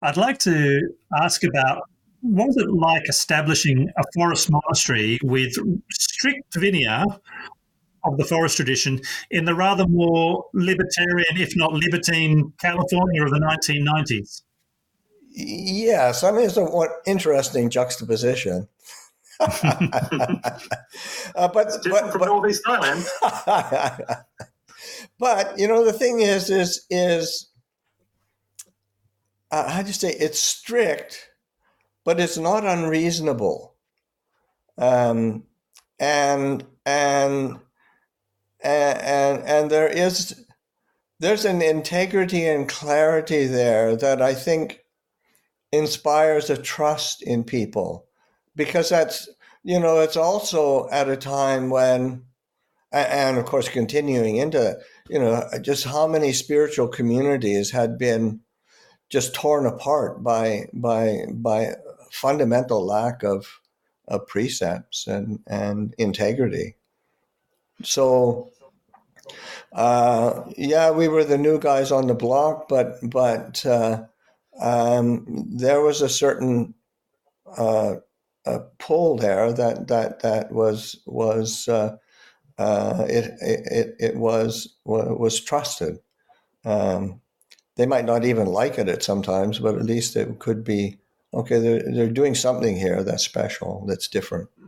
I'd like to ask about what was it like establishing a forest monastery with strict vinaya of the forest tradition in the rather more libertarian, if not libertine, California of the 1990s? Yes, I mean, it's a interesting juxtaposition. It's different from Northeast Thailand. But you know, the thing is how do you say, it's strict, but it's not unreasonable. Um, and and and there's an integrity and clarity there that I think inspires a trust in people, because that's, you know, it's also at a time when, and of course continuing into, you know, just how many spiritual communities had been just torn apart by fundamental lack of precepts and integrity. So yeah, we were the new guys on the block, but there was a certain pull there that was trusted. They might not even like it at sometimes, but at least it could be okay. They're doing something here that's special, that's different.